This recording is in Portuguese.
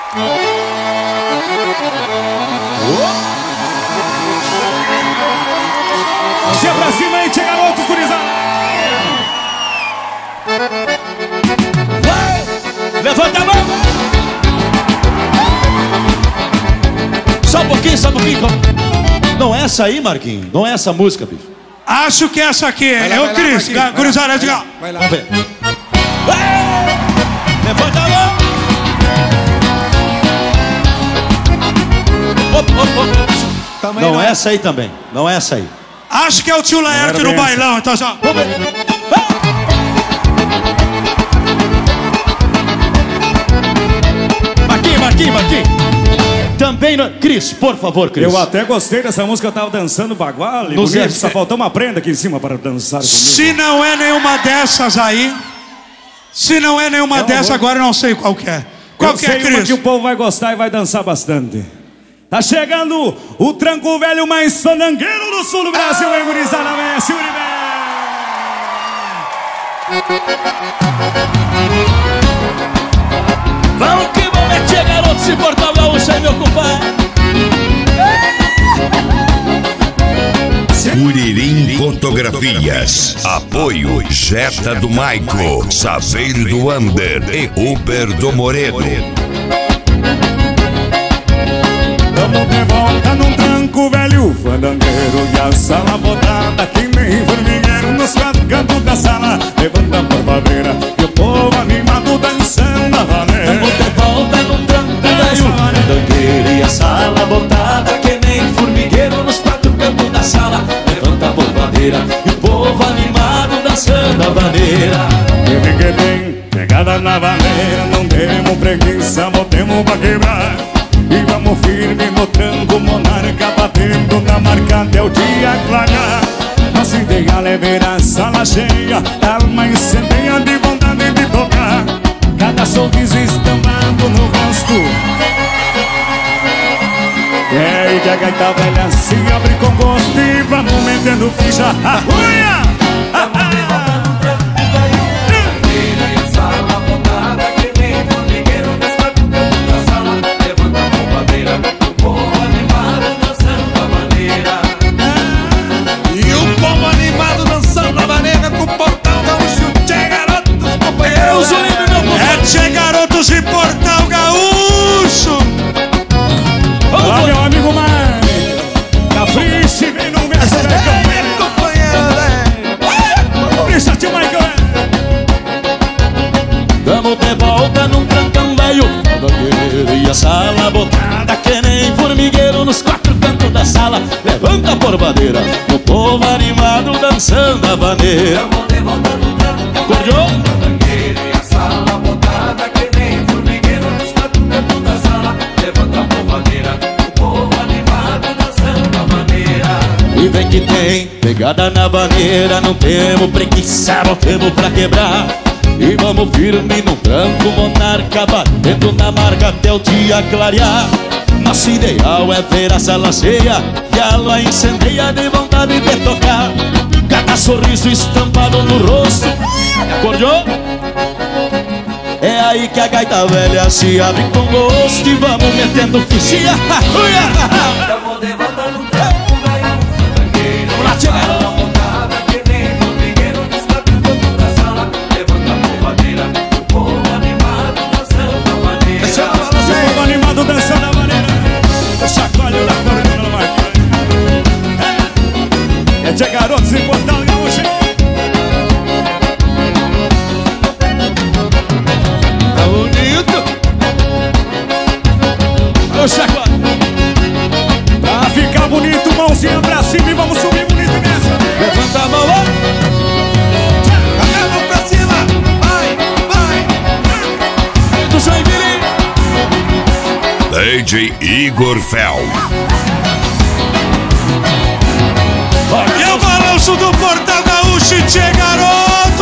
Mãozinha pra cima aí, chega garotos, gurizada. Levanta a mão. Só um pouquinho, só um pouquinho. Não é essa aí, Marquinhos? Não é essa música, bicho? Acho que é essa aqui. É o Cris. Gurizada, diga. Vamos ver. Levanta a mão. Não é essa aí também. Não é essa aí. Acho que é o tio Laerte no bailão. Então só. Vamos ver. Marquinhos. Também não... Cris, por favor, Cris. Eu até gostei dessa música, eu tava dançando bagual. Só faltou uma prenda aqui em cima para dançar comigo. Se não é nenhuma dessas aí, agora eu não sei qual que é. Qual que é, Cris? Que o povo vai gostar e vai dançar bastante. Tá chegando o tranco velho mais fandangueiro do sul do Brasil, hein, gurizada? Messi Uribe! Vamos que vamos, é garoto, se Portal Gaúcho aí, meu compadre. Curirim Fotografias. Apoio Jetta do Maico, Saveiro do Ander e Uber do Moredo. Tamo de volta num tranco velho fandangueiro e a sala botada que nem formigueiro nos quatro cantos da sala. Levanta a barbadeira e o povo animado dançando a vaneira. Tamo de volta num tranco velho fandangueiro e a sala botada que nem formigueiro nos quatro cantos da sala. Levanta a barbadeira e o povo animado dançando a vaneira. Quem que tem pegada na vaneira, não temos preguiça, botemos pra quebrar. E vamos firme no tranco monarca, batendo na marca até o dia clarear. Nosso ideal é ver a sala cheia, alma incendeia de vontade de tocar. Cada sorriso estampado no rosto. É aí que a gaita velha se abre com gosto e vamos metendo ficha. Arruia! Tchê garotos de Portal Gaúcho. Olá, meu amigo Mário. Capriche, vem no verso da Capricha, tio Michael. Tamo de volta num trancão velho e a sala botada que nem formigueiro nos quatro cantos da sala. Levanta a porvadeira, o povo animado dançando a vaneira. Tamo de volta num trancão velho e a sala botada que nem formigueiro nos quatro cantos da sala. Levanta a porvadeira, o povo animado dançando a vaneira. E vem que tem pegada na vaneira, não temos preguiça, botemos pra quebrar. E vamos firme no tranco monarca, batendo na marca até o dia clarear. Nosso ideal é ver a sala cheia e ela incendeia de vontade de tocar. Cada sorriso estampado no rosto. Acordou? É aí que a gaita velha se abre com gosto e vamos metendo fichinha. Tamo de volta no tranco velho. Vamos lá, chega! Dançando a maneira, chacoalho na corda no Marquinhos. É de garotos em Portal Gaúcho. Tá bonito. Ô chacoalho. Pra ficar bonito, mãozinha pra cima e vamos subir bonito mesmo. Levanta a mão lá. A mão pra cima. Vai. Do Joinville. DJ Igor Fel. E é o balanço do Portal Gaúcho, tchê garoto.